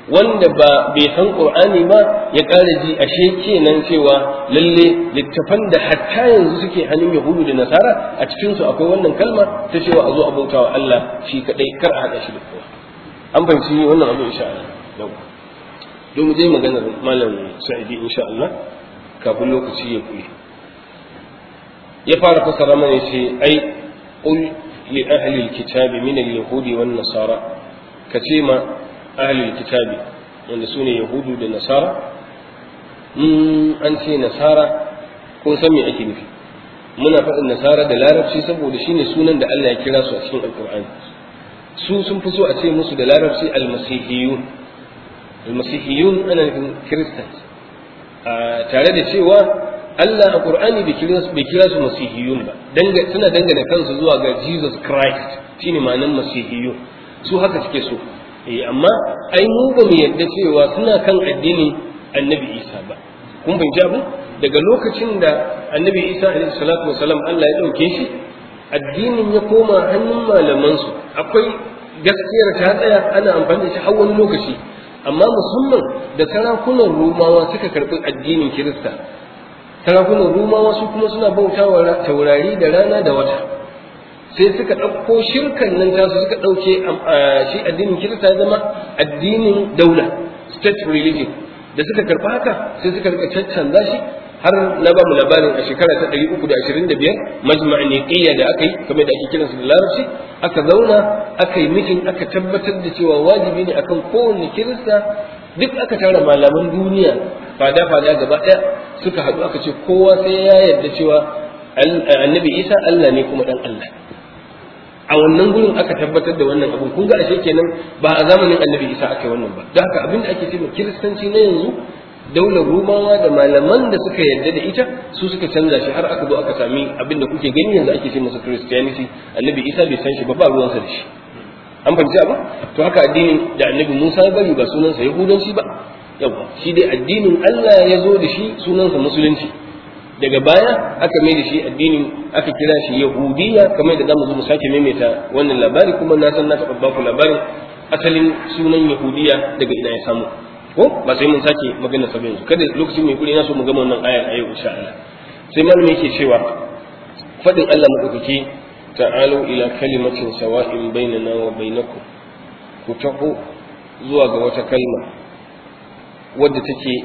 wanda bai san qur'ani ba ya ƙara ji ashe kenan cewa lalle littafan da hatta yanzu suke hannun yahudu da nasara a cikin su akwai wannan kalma ta cewa a zo a bauta wa Allah shi kadai kar a hada shi da kowa an fahimci wannan abu insha Allah yau don mu je maganar malam Sa'idi insha Allah kafin lokaci ya kuyi ya fara fasara mana ce ai qul li ahli alkitabi min alyahudi wan nasara kace ma ahli alkitabi wanda sune yahudu da nasara an ce nasara kun san me ake nufi muna faɗin nasara da larabci saboda shine sunan da Allah ya kira su a cikin alqur'ani su sun fi so a ce musu da larabci almasihiyun almasihiyun ana nufin christians tare da cewa Allah a Qur'ani bai kira su masihiyun ba suna dangana kansu zuwa ga Jesus Christ shine ma'anar masihiyun su haka suke so amma ai mu ba mu yadda cewa suna kan addinin Annabi Isa ba kun fahimci abu daga lokacin da Annabi Isa alaihi salatu wasalam Allah ya dauke shi addinin ya koma hannun malaman su akwai gaskiyar ta tsaya ana amfani da shi har wani lokaci amma musamman da sarakunan Romawa suka karbi addinin Kirista sarakunan rumawa su kuma suna bautawa taurari da rana da wata sai suka ɗauko shirkan nan tasu suka ɗauke shi addinin kirista ya zama addinin daula state religion da suka karɓi haka sai suka rika caccanza shi har na ba mu labarin a shekara ta 325 majma' niqiyya da aka yi kamar da ake kiransu da larabci aka zauna aka yi mitin aka tabbatar da cewa wajibi ne akan kowanne kirista duk aka tara malaman duniya fada gaba ɗaya suka haɗu aka ce kowa sai ya yarda cewa annabi isa Allah ne kuma ɗan Allah a wannan gurin aka tabbatar da wannan abin kun ga ashe kenan ba a zamanin annabi isa aka yi wannan ba don haka abin da ake cewa kiristanci na yanzu daular rumawa da malaman da suka yarda da ita su suka canza shi har aka zo aka sami abin da kuke gani yanzu ake ce masa christianity annabi isa bai san shi ba ruwansa da shi an fahimci abu to haka addinin da annabi musa ya bari ba sunansa yahudanci ba yawa shi dai addinin Allah ya zo da shi sunansa musulunci daga baya aka mai da shi addinin aka kira shi yahudiya kamar da zamu zo mu sake maimaita wannan labari kuma na san na taɓa ba ku labarin asalin sunan yahudiya daga ina ya samu ko ba sai mun sake magana sa yanzu kada lokacin mai kuri na so mu gama wannan ayar a yau insha Allah sai malami yake cewa fadin Allah madaukaki ta'alu ila kalimatin sawa'in bainana wa bainakum ku taho zuwa ga wata kalma wadda take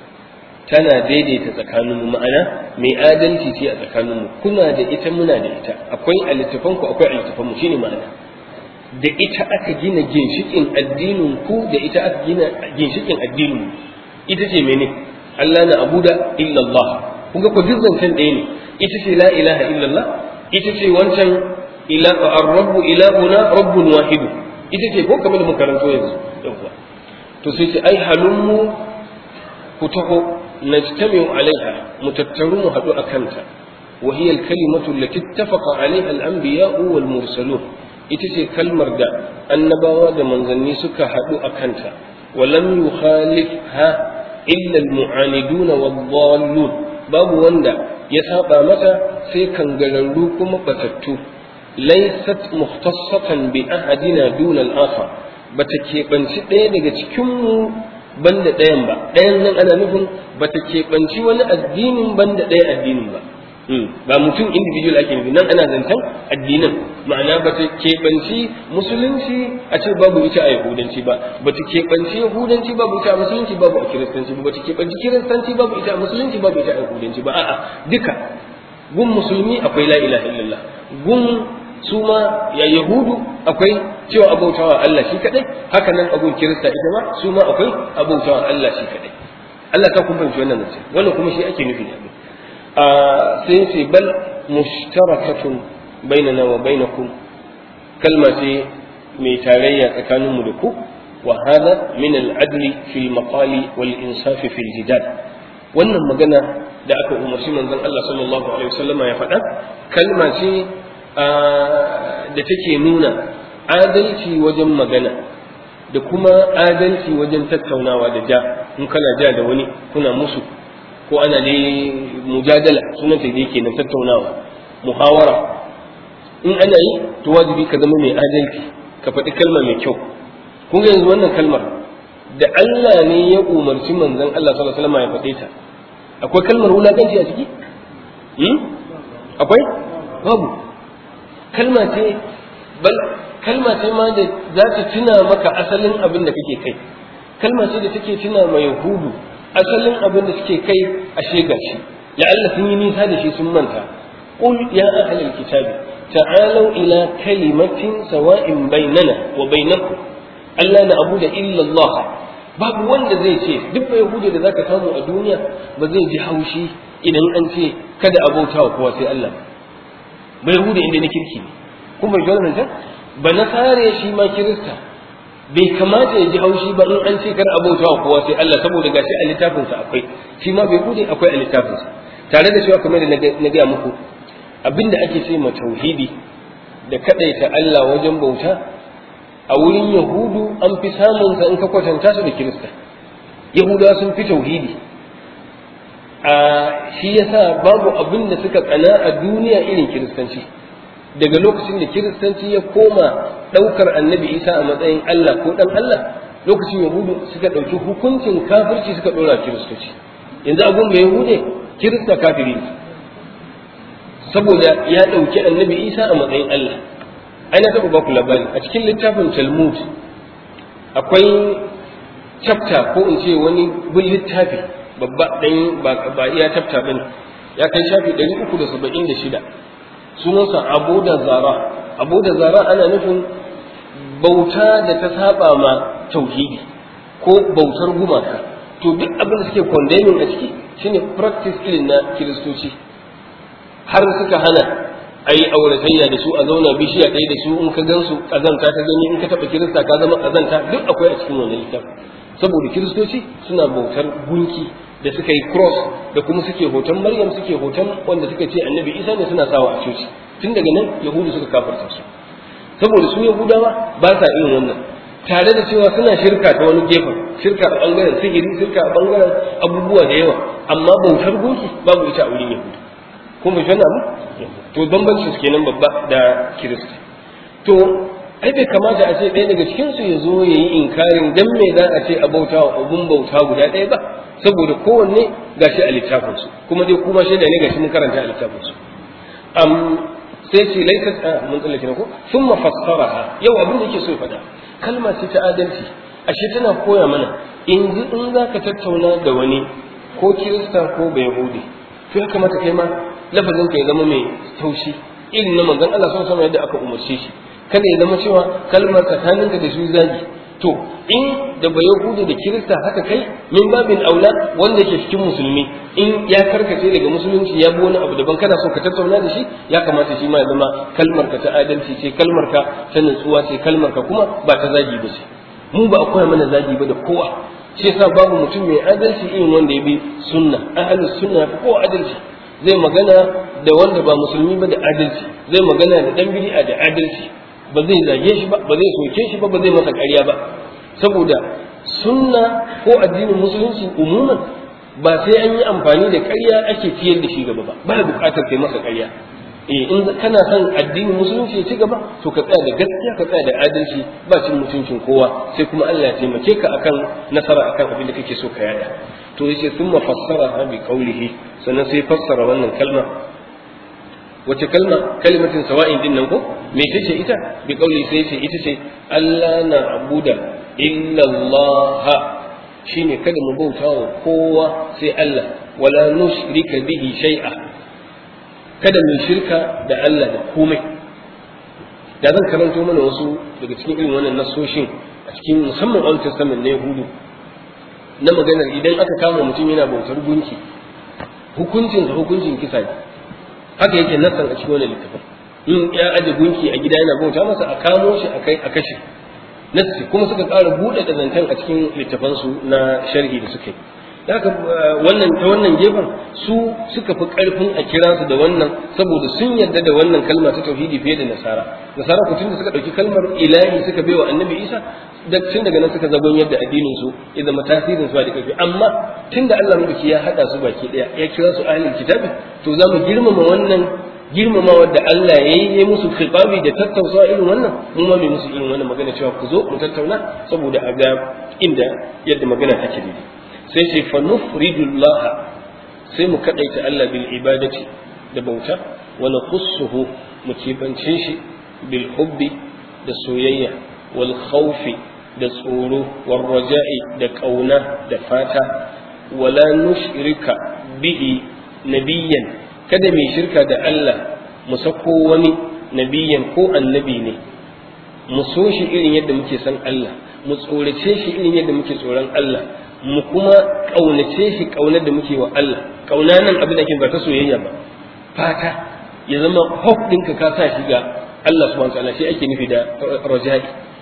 tana daidaita tsakaninmu ma'ana mai adalci ce a tsakaninmu kuna da ita muna da ita akwai a littafanku akwai a littafanmu shine ma'ana da ita aka gina ginshikin addinin ku da ita aka gina ginshikin addinin ita ce mene Allah na abuda illallah kun ga ko duk zancen ɗaya ne ita ce la ilaha illallah ita ce wancan ar-rabbu ilahuna rabbun wahid ita ce ko kamar mun karanto yanzu yawa to sai ce ai halummu ku taho najtami'u alaiha mu tattaru mu haɗu a kanta wa hiya al-kalimatu allati ittafaqa alaiha al-anbiya'u wal mursalun ita ce kalmar da annabawa da manzanni suka haɗu a kanta wa lam yukhalifha illa al-mu'aniduna wad-dallun babu wanda ya saba mata sai kangararru kuma batattu laysat mukhtassatan bi ahadina duna al-akhar bata keɓanci ɗaya daga cikinmu banda ɗayan ba ɗayan nan ana nufin bata keɓanci wani addinin banda ɗaya addinin ba ba mutum individual ake nufi nan ana zancen addinan ma'ana bata keɓanci musulunci a ce babu ita a yahudanci ba bata keɓanci yahudanci babu ita a musulunci babu a kiristanci ba bata keɓanci kiristanci babu ita a musulunci babu ita a yahudanci ba a'a duka gun musulmi akwai la ilaha illallah gun su ma ya yahudu akwai cewa abautawa Allah shi kadai haka nan abun kirista ita ma su ma akwai abautawa Allah shi kadai Allah ta kuma fahimci wannan zance wannan kuma shi ake nufi ne sai sai bal mushtarakatun bainana wa bainakum kalma ce mai tarayya tsakanin mu da ku wa hada min al-adl fi al-maqali wal insaf fi al-jidal wannan magana da aka umarci manzon Allah sallallahu alaihi wasallama ya faɗa kalma ce da take nuna adalci wajen magana da kuma adalci wajen tattaunawa da ja in kana ja da wani kuna musu ko ana dai mujadala sunan ta yake na tattaunawa muhawara in ana yi to wajibi ka zama mai adalci ka faɗi kalma mai kyau kun ga yanzu wannan kalmar da Allah ne ya umarci manzon Allah sallallahu alaihi wasallam ya faɗe ta akwai kalmar wulakanci a ciki akwai babu kalma ce ma da za ta tuna maka asalin abin da kake kai kalma ce da take tuna ma yahudu asalin abin da suke kai a shega shi la'alla sun yi nisa da shi sun manta qul ya ahlal kitabi ta'alu ila kalimatin sawa'in bainana wa bainakum alla na'budu illa Allah babu wanda zai ce duk yahudi da zaka samu a duniya ba zai ji haushi idan an ce kada a bauta wa kowa sai Allah ba yahudi inda na kirki ne kun bai jona nan ba na sare shi ma kirista bai kamata ya ji haushi ba in an ce kar a bauta wa kowa sai Allah saboda gashi a littafin sa akwai shi ma bai yahudi akwai a littafin sa tare da cewa kamar da na ga muku abinda ake ce ma tauhidi da kadaita Allah wajen bauta a wurin yahudu an fi samun sa in ka kwatanta su da kirista yahudawa sun fi tauhidi shi yasa babu abin da suka tsana a duniya irin kiristanci daga lokacin da kiristanci ya koma daukar annabi isa a matsayin Allah ko dan Allah lokacin yahudu suka dauki hukuncin kafirci suka dora kiristoci yanzu abun da yahude kirista kafiri ne saboda ya dauki annabi isa a matsayin Allah ai na taɓa baku labari a cikin littafin Talmud akwai chapter ko in ce wani bin littafi babba dan ba iya chapter bane ya kai shafi 376 sunansa Abu da Zara ana nufin bauta da ta saba ma tauhidi ko bautar gumaka to duk abin da suke condemning a ciki shine practice irin na kiristoci har suka hana a yi auratayya da su a zauna bishiya ɗaya da su in ka gan su ƙazanta ta gani in ka taɓa kirista ka zama ƙazanta duk akwai a cikin wannan littafin saboda kiristoci suna bautar gunki da suka yi cross da kuma suke hoton maryam suke hoton wanda suka ce annabi isa ne suna sawa a coci tun daga nan yahudu suka kafarta su saboda su yahudawa ba sa irin wannan tare da cewa suna shirka ta wani gefen shirka a bangaren sihiri shirka a bangaren abubuwa da yawa amma bautar gunki babu ita a wurin yahudu kuma shi wannan to bambancin su kenan babba da kirista to ai bai kamata a ce ɗaya daga cikin su ya zo ya yi inkarin dan me za a ce a bauta wa abun bauta guda ɗaya ba saboda kowanne gashi a littafin su kuma dai kuma shaida ne gashi mun karanta a littafin su sai ce laisa mun tsallake ne ko thumma fassaraha yau abin da yake so ya faɗa kalma ce ta adalci ashe tana koya mana in za ka tattauna da wani ko kirista ko bai yahudi to ya kamata kai ma lafazin ka ya zama mai taushi irin na manzon Allah sallallahu alaihi yadda aka umarce shi kada ya zama cewa kalmar tsakaninka da su zagi to in da bai yahudi da kirista haka kai min babin aula wanda yake cikin musulmi in ya karkace daga musulunci ya bi wani abu daban kana so ka tattauna da shi ya kamata shi ma ya zama kalmar ka ta adalci ce kalmar ka ta nutsuwa ce kalmar ka kuma ba ta zagi ba ce mu ba akwai mana zagi ba da kowa shi yasa babu mutum mai adalci irin wanda ya bi sunna ahlus sunna fa kowa adalci zai magana da wanda ba musulmi ba da adalci zai magana da dan bid'a da adalci ba zai zage shi ba ba zai soke shi ba ba zai masa ƙarya ba saboda sunna ko addinin musulunci umuman ba sai an yi amfani da ƙarya ake ciyar da shi gaba ba ba buƙatar kai masa ƙarya in kana son addinin musulunci ya ci gaba to ka tsaya da gaskiya ka tsaya da adalci ba cin mutuncin kowa sai kuma Allah ya taimake ka akan nasara akan abin da kake so ka yada to yace thumma fassara bi qawlihi sannan sai fassara wannan kalma wace kalma kalimatin sawa'in din nan ko me ce ita bi qawli sai ce ita ce Allah na abuda illa Allah shine kada mu bauta wa kowa sai Allah wala nushrika bihi shay'a kada mu shirka da Allah da komai da zan karanto mana wasu daga cikin irin wannan nasoshin a cikin musamman Old Testament na Yahudu na maganar idan aka kama mutum yana bautar gunki hukuncin kisa ne haka yake nasan a cikin wannan littafin in ya aje gunki a gida yana bauta masa a kamo shi a kashe nasi kuma suka ƙara buɗe zantan a cikin littafansu na sharhi da suka yi haka wannan gefen su suka fi ƙarfin a kira su da wannan saboda sun yarda da wannan kalma ta tauhidi fiye da nasara ku tun da suka ɗauki kalmar ilahi suka baiwa annabi isa da tun daga nan suka zagon yadda addinin su ya zama tasirin su ba da ƙarfi amma tun da Allah mulki ya haɗa su baki ɗaya ya kira su ahlul kitabi to za mu girmama wannan girmamawa da Allah ya yi musu khitabi da tattausawa irin wannan mu ma mai musu irin wannan magana cewa ku zo mu tattauna saboda a ga inda yadda magana take daidai sai ce fa nufridullah sai mu kadaita Allah bil ibadati da bauta wa naqussuhu mu kibance shi bil hubbi da soyayya wal khawfi da tsoro wal raja'i da kauna da fata wala nushrika bihi nabiyyan kada mai shirka da Allah mu sako wani nabiyan ko annabi ne mu so shi irin yadda muke san Allah mu tsorace shi irin yadda muke tsoron Allah mu kuma kaunace shi kaunar da muke wa Allah kauna nan abin da ke ba ta soyayya ba fata ya zama hope ɗinka ka sa shi ga Allah subhanahu wa ta'ala shi ake nufi da raja'i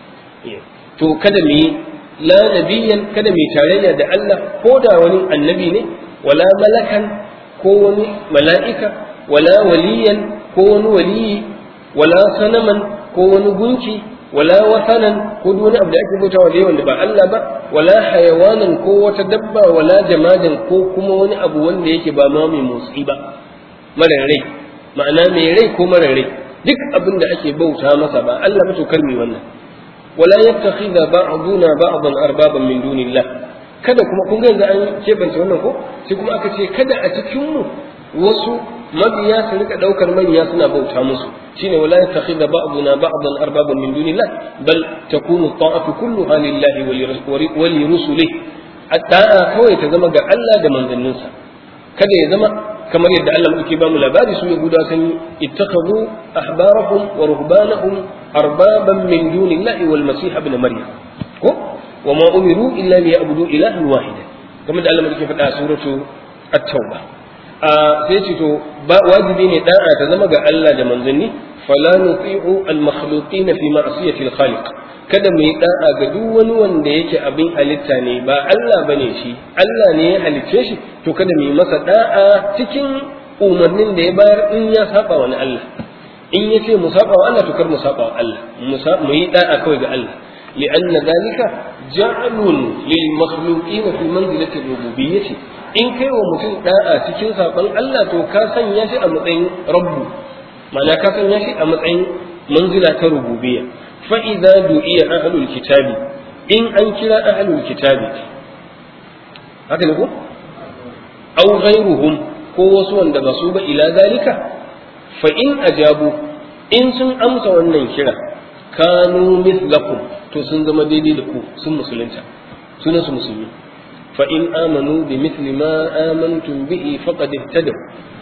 to kada mu yi la nabiyan kada mu tarayya da Allah ko da wani annabi ne wala malakan ko wani mala'ika wala waliyan ko wani waliyi wala sanaman ko wani gunki wala wasanan ko wani abu da ake bautawa da yawan da ba Allah ba wala hayawanan ko wata dabba wala jamadan ko kuma wani abu wanda yake ba ma mai motsi ba mara rai ma'ana mai rai ko mara rai duk abin da ake bauta masa ba Allah ba to kalmi wannan wala yattakhidha ba'duna ba'dan arbaban min dunillah kada kuma kun ga yanzu an kebance wannan ko sai kuma aka ce kada a cikin mu wasu mabiya su rika daukar manya suna bauta musu shine wala yattakhidha ba'duna ba'dan arbaban min dunillah bal takunu ta'atu kulluha lillahi wa li rusulihi ata'a kawai ta zama ga Allah da manzanninsa kada ya zama kamar yadda Allah muke ba mu labari su yahuda sun ittakhadhu ahbarahum wa ruhbanahum arbaban min dunillahi wal masih ibn maryam ko wa ma umiru illa liya'budu ilahan wahida kamar da Allah muke faɗa suratu at-tauba sai ce to ba wajibi ne da'a ta zama ga Allah da manzanni fala nuti'u al-makhluqina fi ma'siyati al-khaliq kada mu yi da'a ga duk wani wanda yake abin halitta ne ba Allah bane shi Allah ne ya halicce shi to kada mu yi masa da'a cikin umarnin da ya bayar in ya saba wani Allah in ya ce mu saba wa Allah to kar mu saba wa Allah mu yi da'a kawai ga Allah لأن ذلك جعل للمخلوقين في منزلة الربوبية in kai wa mutum da'a cikin saƙon Allah to ka sanya shi a matsayin rabbu ma'ana ka sanya shi a matsayin manzila ta rububiyya fa idza du'iya ahlul kitabi in an kira ahlul kitabi haka ne ko aw ghayruhum ko wasu wanda ba su ba ila zalika fa in ajabu in sun amsa wannan kira kanu mithlakum to sun zama daidai da ku sun musulunta sunan su musulmi فإن آمنوا بمثل ما آمنتم به فقد اهتدوا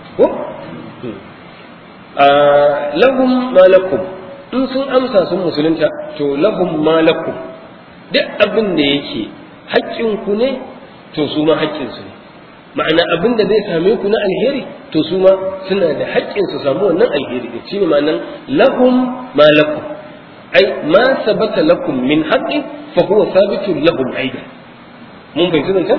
لهم ما لكم in sun amsa sun musulunta to lahum ma lakum duk abin da yake haƙƙinku ne to su ma haƙƙinsu ne ma'ana abin da zai same ku na alheri to su ma suna da haƙƙin su samu wannan alheri shi ne ma'anan lahum ma lakum ai ma sabata lakum min haqqin fa huwa thabitun lahum aidan mun bai tunanta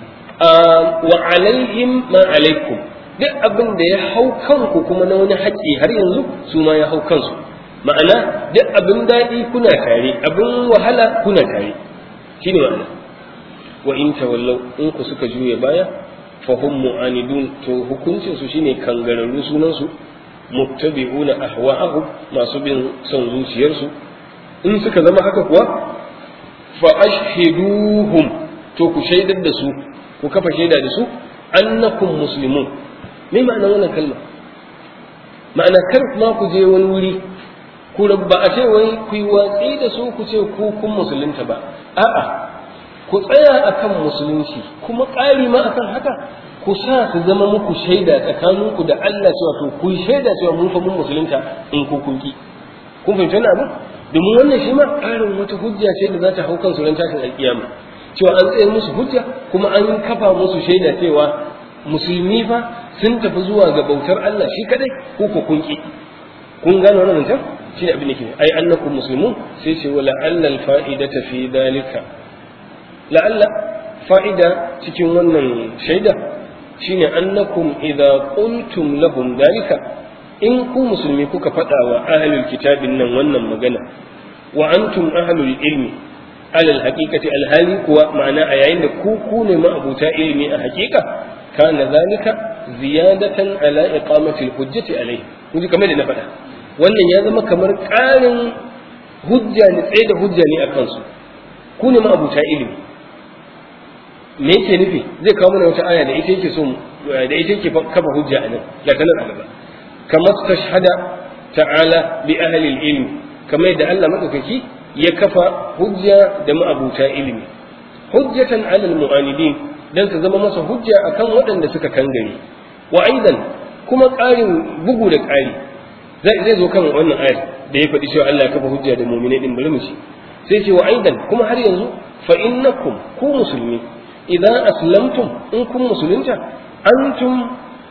wa alaihim ma alaikum duk abin da ya hau kanku kuma na wani haƙƙi har yanzu su ma ya hau kansu ma'ana duk abin daɗi kuna tare abin wahala kuna tare shi ne ma'ana wa in tawallau in ku suka juya baya fa hum mu'anidun to hukuncin su shine kangararru sunan su muttabi'una ahwa'ahum masu bin son zuciyarsu in suka zama haka kuwa fa ashhiduhum to ku shaidar da su ku kafa shaida da su annakum muslimun me ma'ana wannan kalma ma'ana kar ma ku je wani wuri ku rabba a ce wai ku yi watsi da su ku ce ku kun musulunta ba a'a ku tsaya akan musulunci kuma ƙari ma akan haka ku sa su zama muku shaida tsakaninku da Allah cewa to ku shaida cewa mun fa mun musulunta in ku kun ki kun fahimta na abu domin wannan shi ma ƙarin wata hujja ce da za ta hau kansu ran tashin alƙiyama cewa an tsaye musu hujja kuma an kafa musu shaida cewa musulmi fa sun tafi zuwa ga bautar Allah shi kadai ko ko kun ki kun gano wannan zancen shi ne abin da ke ai annakum muslimun sai ce wala allal fa'idata fi dalika la'alla fa'ida cikin wannan shaida shine annakum idza qultum lahum dalika in ku musulmi kuka faɗa wa ahlul kitabin nan wannan magana wa antum ahlul ilmi alal haqiqati alhali kuwa ma'ana a yayin da ku ne ma'abuta ilimi a haqiqa kana zalika ziyadatan ala iqamati alhujjati alayhi kun ji kamar da na faɗa wannan ya zama kamar ƙarin hujja ne, tsaye da hujja ne a kansu. Ku ne ma'abuta ilimi, me yake nufi? Zai kawo mana wata aya da ita yake so, da ita yake kafa hujja a nan da kanan a gaba. Kamar tashhada ta'ala bi ahli ilmi, kamar da Allah madaukaki ya kafa hujja da ma'abuta ilimi, hujjatan 'ala al-mu'anidin, dan su zama masa hujja akan waɗanda suka kangare. Wa aidan kuma ƙarin bugu da ƙari zai zo kan wannan ayar da ya faɗi cewa Allah ya kafa hujja da mu'minai din, bari mu ci. Sai ce wa aidan kuma har yanzu fa innakum ku musulmi idan aslamtum in kun musulunta antum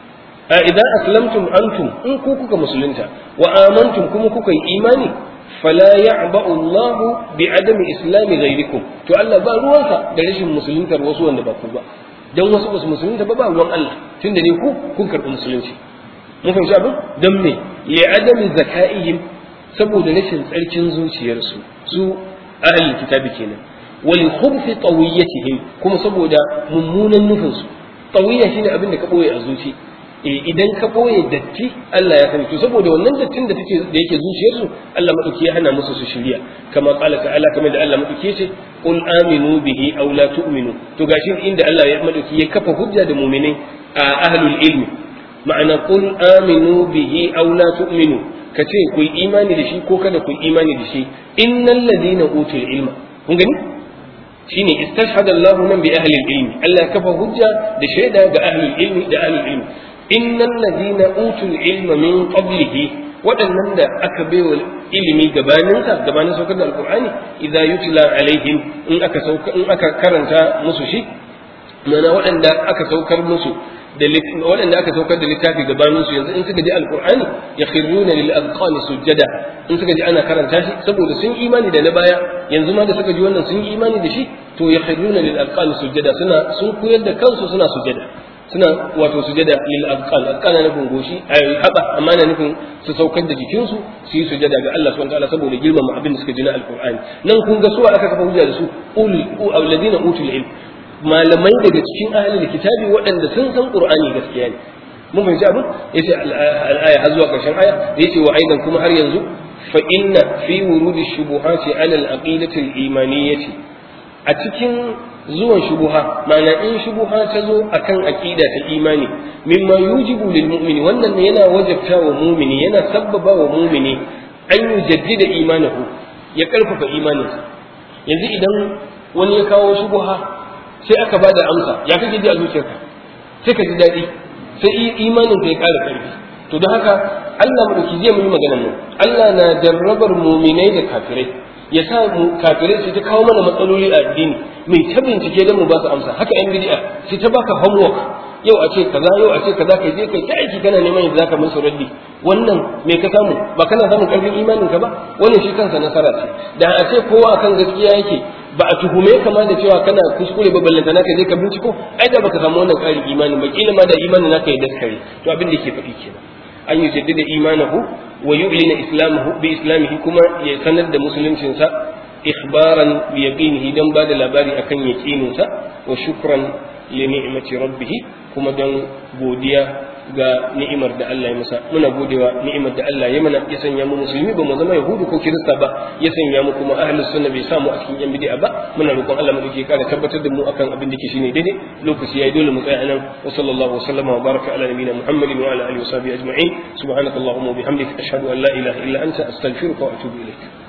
idan aslamtum antum in ku kuka musulunta wa amantum kuma kuka yi imani fala ya'ba'u Allah bi adami islami ghayrikum, to Allah ba ruwansa da rashin musuluntar wasu wanda ba ku ba, dan wasu ba su musulunta ba ruwan Allah, tunda ne ku kun karɓi musulunci. mun fahimci abin dan me li adami zaka'ihim, saboda rashin tsarkin zuciyarsu su ahlul kitabi kenan, wal khubthi tawiyatihim, kuma saboda mummunan nufinsu. Tawiyya shine abin da ka boye a zuci, idan ka boye datti Allah ya sani, to saboda wannan dattin da yake zuciyarsu Allah madauki ya hana musu su shirya, kama qala ta'ala, kamar da Allah madauki ce qul aminu bihi aw la tu'minu. To gashi inda Allah ya madauki ya kafa hujja da mu'minai a ahlul ilmi, ma'ana qul aminu bihi aw la tu'minu, kace ku yi imani da shi ko kada ku yi imani da shi. Innal ladina utul ilma, kun gani shine istashhada Allah nan bi ahli ilmi, Allah ya kafa hujja da shaida ga ahli ilmi da ahli ilmi. Innal ladina utul ilma min qablihi, waɗannan da aka baiwa ilimi gabanin saukar da alqur'ani, idza yutla alaihim, in aka karanta musu shi, mana waɗanda aka saukar musu waɗanda aka saukar da littafi gabanin su, yanzu in suka ji alqur'ani yakhruna lil azqani sujada, in suka ji ana karanta shi saboda sun imani da na baya, yanzu ma da suka ji wannan sun imani da shi, to yakhruna lil azqani sujada, sun koyar da kansu suna sujada, suna wato sujada lil azqan na nufin goshi haba, amma na nufin su saukar da jikinsu su yi sujada ga Allah subhanahu wa ta'ala saboda girmama abin da suka ji na alqur'ani. Nan kun ga suwa aka kafa hujja da su alladina utul ilm, malamai daga cikin ahlul kitabi waɗanda sun san qur'ani gaskiya ne. mun fahimci abin yace al-aya har zuwa ƙarshen aya yace wa aidan kuma har yanzu fa inna fi wurudi shubuhati ala al-aqidati al-imaniyyati, a cikin zuwan shubuha, ma'ana in shubuha ta zo akan aqida ta imani, mimma yujibu lil mu'mini, wannan ne yana wajabta wa mu'mini, yana sabbaba wa mu'mini an yujaddida imanahu, ya karfafa imaninsa. yanzu idan wani ya kawo shubuha sai aka bada amsa, ya kake ji a zuciyarka? sai ka ji daɗi, sai imanin ka ya ƙara ƙarfi. To don haka Allah madauki zai yi maganar nan, Allah na jarrabar mu'minai da kafirai, ya sa mu kafirai su ta kawo mana matsaloli a addini, mai ta bincike don mu ba su amsa. Haka yan bid'a su ta baka homework, yau a ce kaza, yau a ce kaza, kai je kai ta aiki kana neman yadda zaka musu raddi. Wannan me ka samu? Ba kana samun ƙarfin imanin ka ba? Wannan shi kansa nasara ce. Da a ce kowa akan gaskiya yake, ba a tuhume kama da cewa kana kuskure ba, ballanta naka je ka binciko, ai da baka samu wannan ƙarin imanin ba, kila ma da imanin naka ya daskare. To abin da yake faɗi kenan, an yi jaddada imanahu wa yu'lina islamahu bi islamihi, kuma ya sanar da musuluncinsa ikhbaran bi yaqinihi, dan ba da labari akan yaqininsa, wa shukran li ni'mati rabbih, kuma dan godiya ga ni'imar da Allah ya masa. Muna godewa ni'imar da Allah ya mana, ya sanya mu musulmi, ba mu zama yahudu ko kirista ba, ya sanya mu kuma ahlus sunna, bai samu a cikin yan bid'a ba. Muna roƙon Allah mu dake kara tabbatar da mu akan abin da ke shine daidai. Lokaci yayi dole mu tsaya nan. Wa sallallahu wa sallama wa baraka ala nabiyyina Muhammadin wa ala alihi wa sahbihi ajma'in. Subhanakallahumma wa bihamdika ashhadu an la ilaha illa anta astaghfiruka wa atubu ilaik.